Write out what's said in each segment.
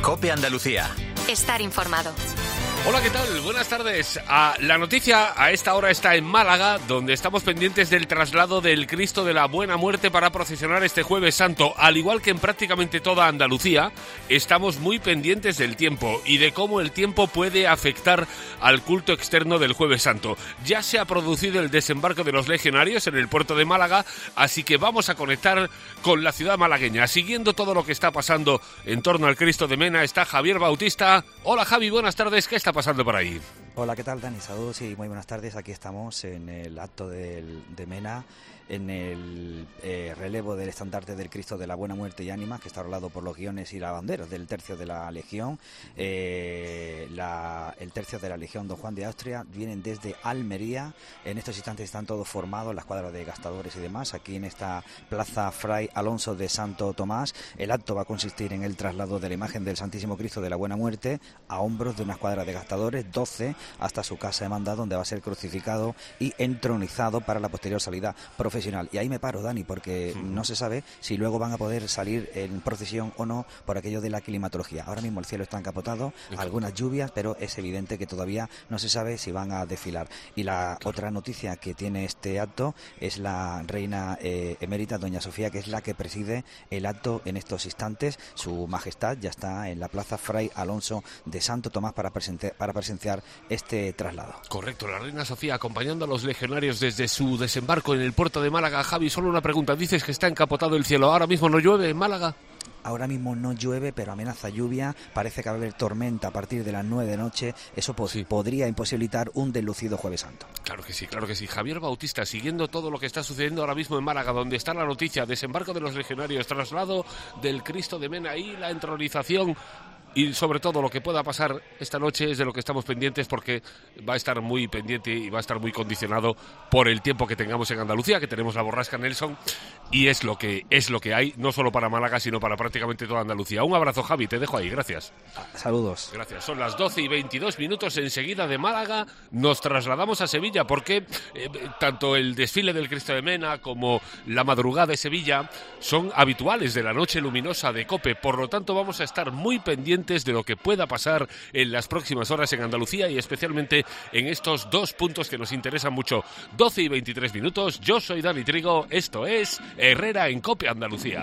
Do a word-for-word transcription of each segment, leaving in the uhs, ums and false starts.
COPE Andalucía. Estar informado. Hola, ¿qué tal? Buenas tardes. Ah, la noticia a esta hora está en Málaga, donde estamos pendientes del traslado del Cristo de la Buena Muerte para procesionar este Jueves Santo. Al igual que en prácticamente toda Andalucía, estamos muy pendientes del tiempo y de cómo el tiempo puede afectar al culto externo del Jueves Santo. Ya se ha producido el desembarco de los legionarios en el puerto de Málaga, así que vamos a conectar con la ciudad malagueña. Siguiendo todo lo que está pasando en torno al Cristo de Mena está Javier Bautista. Hola, Javi, buenas tardes. ¿Qué está pasando por ahí? Hola, ¿qué tal, Dani? Saludos y muy buenas tardes. Aquí estamos en el acto del, de Mena, en el eh, relevo del estandarte del Cristo de la Buena Muerte y Ánimas, que está rolado por los guiones y las banderas del tercio de la Legión. Eh, la, el tercio de la Legión Don Juan de Austria vienen desde Almería. En estos instantes están todos formados, las cuadras de gastadores y demás, aquí en esta plaza Fray Alonso de Santo Tomás. El acto va a consistir en el traslado de la imagen del Santísimo Cristo de la Buena Muerte a hombros de una escuadra de gastadores, doce, hasta su casa de manda, donde va a ser crucificado y entronizado para la posterior salida profesional. Y ahí me paro, Dani, porque sí. no se sabe si luego van a poder salir en procesión o no por aquello de la climatología. Ahora mismo el cielo está encapotado, sí. algunas lluvias, pero es evidente que todavía no se sabe si van a desfilar. Y la claro. otra noticia que tiene este acto es la reina eh, emérita, doña Sofía, que es la que preside el acto en estos instantes. Su majestad ya está en la plaza Fray Alonso de Santo Tomás para, presente, para presenciar este traslado. Correcto, la reina Sofía acompañando a los legionarios desde su desembarco en el puerto de Málaga. Javi, solo una pregunta. Dices que está encapotado el cielo. ¿Ahora mismo no llueve en Málaga? Ahora mismo no llueve, pero amenaza lluvia. Parece que va a haber tormenta a partir de las nueve de noche. Eso po- sí. podría imposibilitar un deslucido Jueves Santo. Claro que sí, claro que sí. Javier Bautista, siguiendo todo lo que está sucediendo ahora mismo en Málaga, donde está la noticia: desembarco de los legionarios, traslado del Cristo de Mena y la entronización. Y sobre todo lo que pueda pasar esta noche es de lo que estamos pendientes, porque va a estar muy pendiente y va a estar muy condicionado por el tiempo que tengamos en Andalucía, que tenemos la borrasca Nelson, y es lo que es lo que hay, no solo para Málaga, sino para prácticamente toda Andalucía. Un abrazo, Javi, te dejo ahí, gracias. Saludos. Gracias, son las doce y veintidós minutos. Enseguida de Málaga nos trasladamos a Sevilla, porque eh, tanto el desfile del Cristo de Mena como la madrugada de Sevilla son habituales de la noche luminosa de COPE, por lo tanto vamos a estar muy pendientes de lo que pueda pasar en las próximas horas en Andalucía y especialmente en estos dos puntos que nos interesan mucho. doce y veintitrés minutos, yo soy Dani Trigo, esto es Herrera en COPE Andalucía.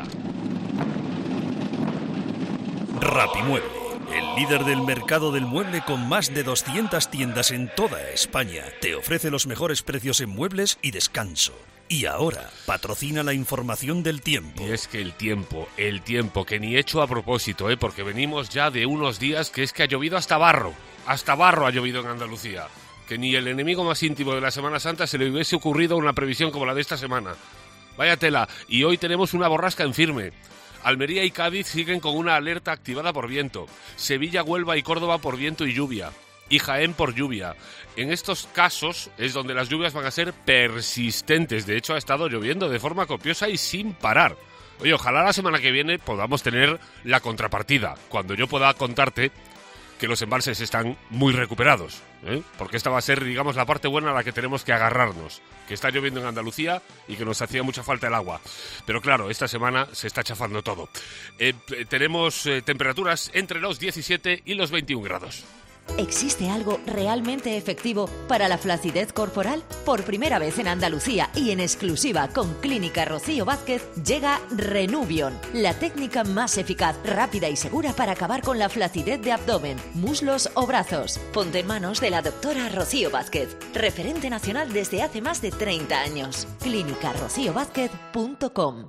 Rapimueble, el líder del mercado del mueble con más de doscientas tiendas en toda España, te ofrece los mejores precios en muebles y descanso. Y ahora, patrocina la información del tiempo. Y es que el tiempo, el tiempo, que ni hecho a propósito, ¿eh? Porque venimos ya de unos días que es que ha llovido hasta barro. Hasta barro ha llovido en Andalucía. Que ni el enemigo más íntimo de la Semana Santa se le hubiese ocurrido una previsión como la de esta semana. Vaya tela. Y hoy tenemos una borrasca en firme. Almería y Cádiz siguen con una alerta activada por viento. Sevilla, Huelva y Córdoba por viento y lluvia. Y Jaén por lluvia. En estos casos es donde las lluvias van a ser persistentes. De hecho, ha estado lloviendo de forma copiosa y sin parar. Oye, ojalá la semana que viene podamos tener la contrapartida, cuando yo pueda contarte que los embalses están muy recuperados, ¿eh? Porque esta va a ser, digamos, la parte buena a la que tenemos que agarrarnos, que está lloviendo en Andalucía y que nos hacía mucha falta el agua. Pero claro, esta semana se está chafando todo. Eh, tenemos eh, temperaturas entre los diecisiete y los veintiún grados. ¿Existe algo realmente efectivo para la flacidez corporal? Por primera vez en Andalucía y en exclusiva con Clínica Rocío Vázquez llega Renuvion, la técnica más eficaz, rápida y segura para acabar con la flacidez de abdomen, muslos o brazos. Ponte en manos de la doctora Rocío Vázquez, referente nacional desde hace más de treinta años. clínica rocío vázquez punto com.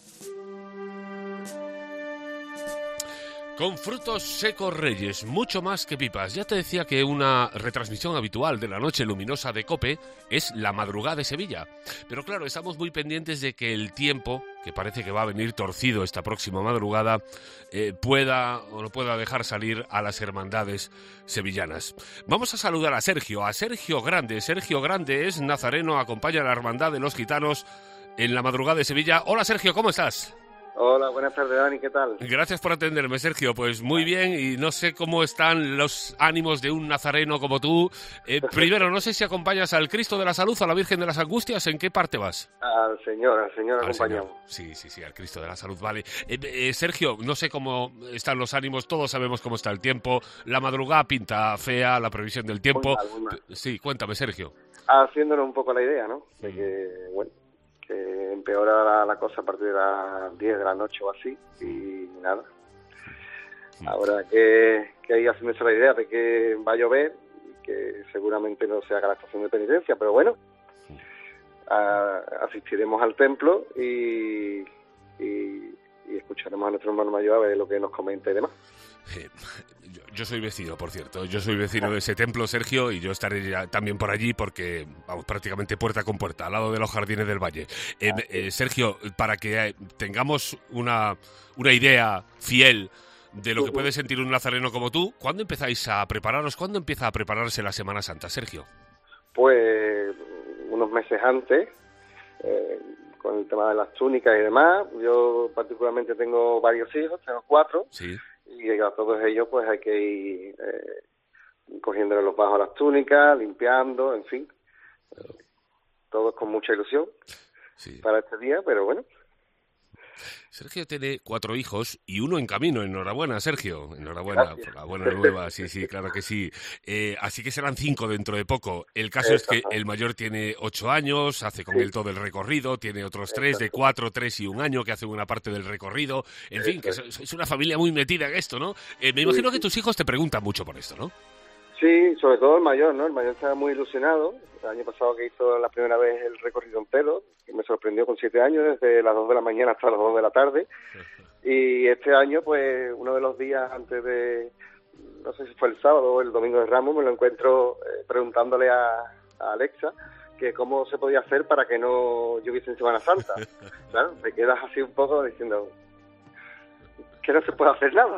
Con frutos secos Reyes, mucho más que pipas. Ya te decía que una retransmisión habitual de la noche luminosa de COPE es la madrugada de Sevilla. Pero claro, estamos muy pendientes de que el tiempo, que parece que va a venir torcido esta próxima madrugada, eh, pueda o no pueda dejar salir a las hermandades sevillanas. Vamos a saludar a Sergio, a Sergio Grande. Sergio Grande es nazareno, acompaña a la hermandad de los gitanos en la madrugada de Sevilla. Hola Sergio, ¿cómo estás? Hola, buenas tardes, Dani, ¿qué tal? Gracias por atenderme, Sergio. Pues muy bien, y no sé cómo están los ánimos de un nazareno como tú. Eh, primero, no sé si acompañas al Cristo de la Salud, a la Virgen de las Angustias, ¿en qué parte vas? Al Señor, al Señor Al acompañamos. Señor. Sí, sí, sí, al Cristo de la Salud, vale. Eh, eh, Sergio, no sé cómo están los ánimos, todos sabemos cómo está el tiempo. La madrugada pinta fea, la previsión del tiempo. Muy mal, muy mal. Sí, cuéntame, Sergio. Haciéndonos un poco la idea, ¿no? De que, bueno, que empeora la, la cosa a partir de las diez de la noche o así, y nada. Ahora que, que hay haciéndose la idea de que va a llover, y que seguramente no se haga la estación de penitencia, pero bueno, a, asistiremos al templo y, y, y escucharemos a nuestro hermano mayor a ver lo que nos comenta y demás. Eh, yo, yo soy vecino, por cierto. Yo soy vecino de ese templo, Sergio, y yo estaré ya también por allí porque vamos prácticamente puerta con puerta, al lado de los Jardines del Valle. Eh, eh, Sergio, para que eh, tengamos una, una idea fiel de lo que puede sentir un nazareno como tú, ¿cuándo empezáis a prepararos? ¿Cuándo empieza a prepararse la Semana Santa, Sergio? Pues unos meses antes, eh, con el tema de las túnicas y demás. Yo particularmente tengo varios hijos, tengo cuatro. Sí. Y a todos ellos pues hay que ir eh, cogiéndole los bajos a las túnicas, limpiando, en fin. Eh, todos con mucha ilusión Sí. para este día, pero bueno. Sergio tiene cuatro hijos y uno en camino. Enhorabuena, Sergio. Enhorabuena Gracias. por la buena nueva. Sí, sí, claro que sí. Eh, así que serán cinco dentro de poco. El caso es que el mayor tiene ocho años, hace con Sí. él todo el recorrido, tiene otros tres de cuatro, tres y un año que hacen una parte del recorrido. En fin, que es, es una familia muy metida en esto, ¿no? Eh, me imagino que tus hijos te preguntan mucho por esto, ¿no? Sí, sobre todo el mayor, ¿no? El mayor estaba muy ilusionado. El año pasado que hizo la primera vez el recorrido entero, que me sorprendió con siete años, desde las dos de la mañana hasta las dos de la tarde. Y este año, pues, uno de los días antes de, no sé si fue el sábado o el domingo de Ramos, me lo encuentro eh, preguntándole a, a Alexa que cómo se podía hacer para que no lloviese en Semana Santa. Claro, te quedas así un poco diciendo que no se puede hacer nada.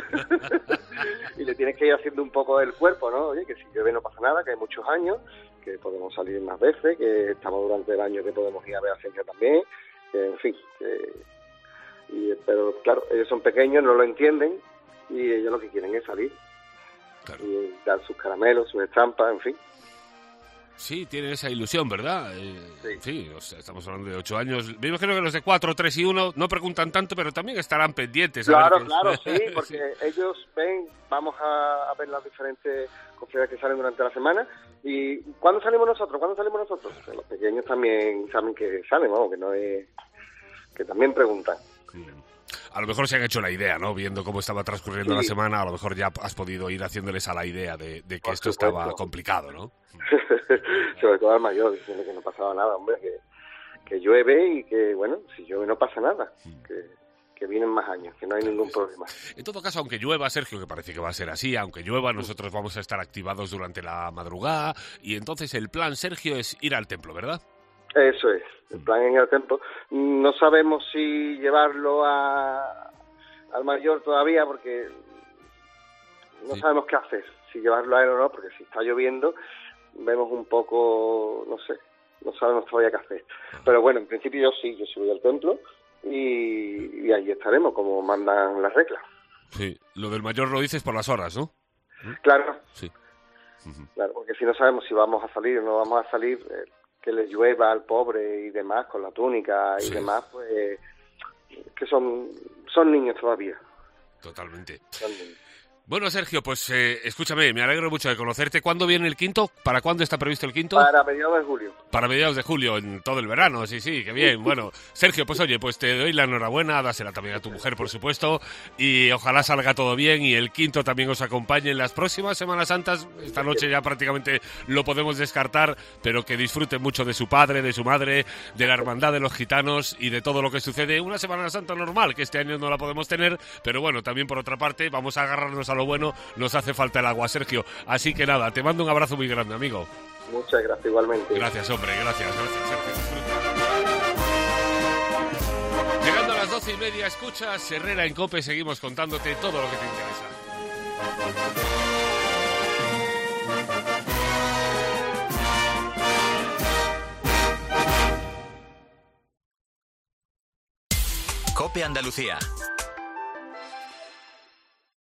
Y le tienes que ir haciendo un poco del cuerpo, ¿no? Oye, que si llueve no pasa nada, que hay muchos años, que podemos salir más veces, que estamos durante el año que podemos ir a ver a Sergio también, que, en fin. Que, y, pero claro, ellos son pequeños, no lo entienden, y ellos lo que quieren es salir. Claro. Y dar sus caramelos, sus estampas, en fin. Sí, tienen esa ilusión, ¿verdad? Eh, Sí. sí, o sea, estamos hablando de ocho años. Me imagino que los de cuatro, tres y uno no preguntan tanto, pero también estarán pendientes. a Claro, ver qué- claro, sí, porque ellos ven, vamos a, a ver las diferentes conferencias que salen durante la semana. ¿Y cuándo salimos nosotros? ¿Cuándo salimos nosotros? Pues los pequeños también saben que salen, vamos, que no es... que también preguntan. A lo mejor se han hecho la idea, ¿no? Viendo cómo estaba transcurriendo Sí. la semana, a lo mejor ya has podido ir haciéndoles a la idea de, de que Por esto supuesto. estaba complicado, ¿no? Sobre todo al mayor, diciendo que no pasaba nada, hombre, que, que llueve y que, bueno, si llueve no pasa nada, que, que vienen más años, que no hay ningún problema. En todo caso, aunque llueva, Sergio, que parece que va a ser así, aunque llueva, nosotros vamos a estar activados durante la madrugada y entonces el plan, Sergio, es ir al templo, ¿verdad? Eso es, el plan en el templo. No sabemos si llevarlo a, al mayor todavía porque no Sí. sabemos qué hacer, si llevarlo a él o no, porque si está lloviendo vemos un poco, no sé, no sabemos todavía qué hacer. Pero bueno, en principio yo sí, yo sí voy al templo y, y ahí estaremos como mandan las reglas. Sí. Lo del mayor lo dices por las horas, ¿no? Claro, Sí. claro, porque si no sabemos si vamos a salir o no vamos a salir, eh, que le llueva al pobre y demás con la túnica y Sí. demás, pues que son son niños todavía. Totalmente. Son niños. Bueno, Sergio, pues eh, escúchame, me alegro mucho de conocerte. ¿Cuándo viene el quinto? ¿Para cuándo está previsto el quinto? Para mediados de julio. Para mediados de julio, en todo el verano, sí, sí, qué bien. Bueno, Sergio, pues oye, pues te doy la enhorabuena, dásela también a tu mujer, por supuesto, y ojalá salga todo bien y el quinto también os acompañe en las próximas Semanas Santas. Esta noche ya prácticamente lo podemos descartar, pero que disfruten mucho de su padre, de su madre, de la hermandad de los gitanos y de todo lo que sucede. Una Semana Santa normal, que este año no la podemos tener, pero bueno, también por otra parte, vamos a agarrarnos a lo bueno, nos hace falta el agua, Sergio. Así que nada, te mando un abrazo muy grande, amigo. Muchas gracias, igualmente. Gracias, hombre, gracias, gracias, Sergio. Llegando a las doce y media, escuchas Herrera en COPE, seguimos contándote todo lo que te interesa. COPE Andalucía.